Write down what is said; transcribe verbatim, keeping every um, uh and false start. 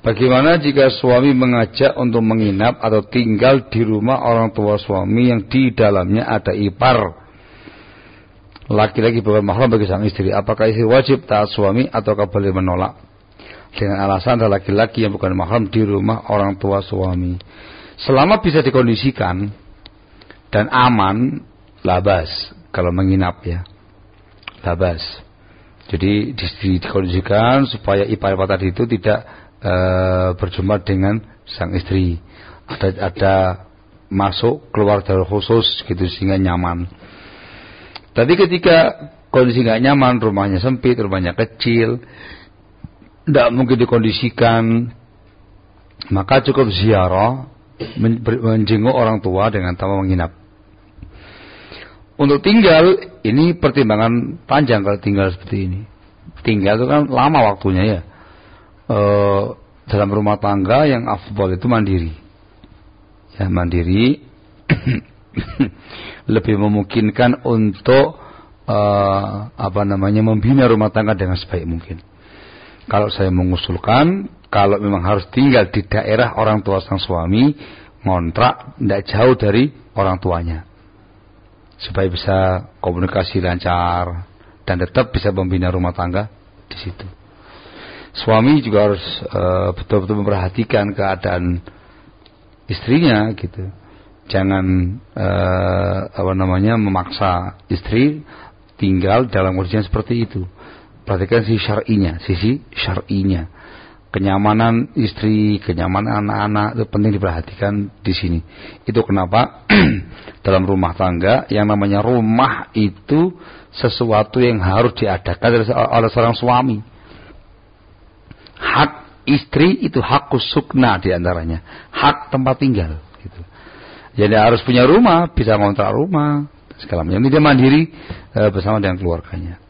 Bagaimana jika suami mengajak untuk menginap atau tinggal di rumah orang tua suami yang di dalamnya ada ipar laki-laki bukan mahram bagi sang istri? Apakah istri wajib taat suami ataukah boleh menolak dengan alasan ada laki-laki yang bukan mahram di rumah orang tua suami? Selama bisa dikondisikan dan aman, labas kalau menginap ya, labas. Jadi dikondisikan supaya ipar-ipar tadi itu tidak E, berjumpa dengan sang istri, ada ada masuk keluar dari khusus gitu sehingga nyaman. Tapi ketika kondisi nggak nyaman, rumahnya sempit, rumahnya kecil, tidak mungkin dikondisikan, maka cukup ziarah menjenguk orang tua dengan tanpa menginap. Untuk tinggal ini pertimbangan panjang kalau tinggal seperti ini. Tinggal itu kan lama waktunya ya. Uh, dalam rumah tangga yang afdal itu mandiri ya, mandiri lebih memungkinkan untuk uh, apa namanya membina rumah tangga dengan sebaik mungkin. Kalau saya mengusulkan, kalau memang harus tinggal di daerah orang tua sang suami, ngontrak tidak jauh dari orang tuanya supaya bisa komunikasi lancar dan tetap bisa membina rumah tangga di situ. Suami juga harus uh, betul-betul memperhatikan keadaan istrinya gitu. Jangan uh, apa namanya memaksa istri tinggal dalam kondisi seperti itu. Perhatikan sisi syar'inya, sisi syar'inya. Kenyamanan istri, kenyamanan anak-anak itu penting diperhatikan di sini. Itu kenapa dalam rumah tangga yang namanya rumah itu sesuatu yang harus diadakan oleh seorang suami. Hak istri itu hak sukna diantaranya, hak tempat tinggal. Gitu. Jadi harus punya rumah, bisa ngontrak rumah, segala macam. Ini dia mandiri e, bersama dengan keluarganya.